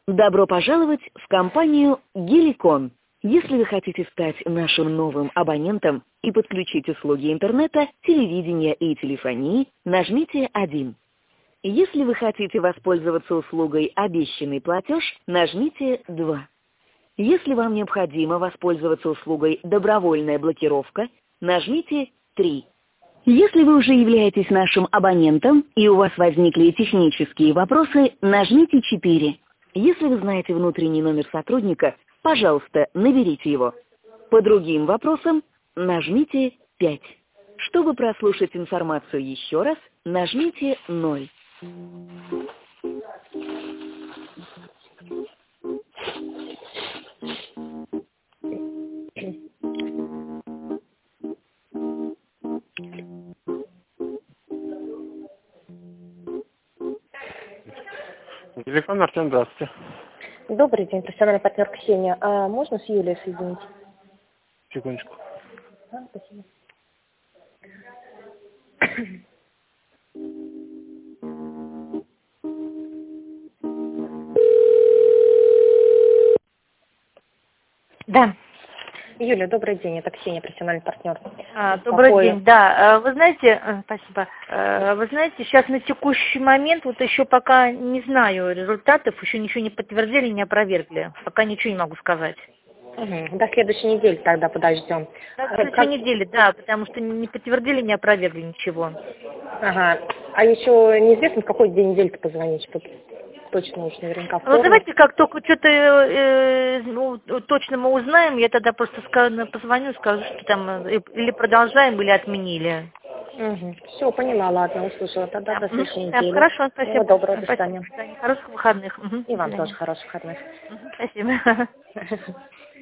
Добро пожаловать в компанию Геликон. Если вы хотите стать нашим новым абонентом и подключить услуги интернета, телевидения и телефонии, нажмите 1. Если вы хотите воспользоваться услугой «Обещанный платеж», нажмите 2. Если вам необходимо воспользоваться услугой «Добровольная блокировка», нажмите 3. Если вы уже являетесь нашим абонентом и у вас возникли технические вопросы, нажмите 4. Если вы знаете внутренний номер сотрудника, пожалуйста, наберите его. По другим вопросам нажмите 5. Чтобы прослушать информацию еще раз, нажмите 0. Телефон Артем, здравствуйте. Добрый день, профессиональный партнер Ксения. А можно с Юлией соединить? Секундочку. Спасибо. Да. Юля, добрый день, это Ксения, профессиональный партнер. Добрый день, да. Вы знаете, спасибо. Вы знаете, сейчас на текущий момент, вот еще пока не знаю результатов, еще ничего не подтвердили, не опровергли. Пока ничего не могу сказать. Угу. До следующей недели тогда подождем. До следующей недели, да, потому что не подтвердили, не опровергли ничего. Ага. А еще неизвестно, в какой день недели-то позвонить, чтобы точно уж наверняка. Ну, давайте, как только что-то точно мы узнаем, я тогда просто позвоню, скажу, что там или продолжаем, или отменили. Угу. Все, поняла, ладно, услышала. Тогда до следующей недели. Хорошо, спасибо. Всего доброго, до свидания. Хороших выходных. И вам тоже хороших выходных. Спасибо.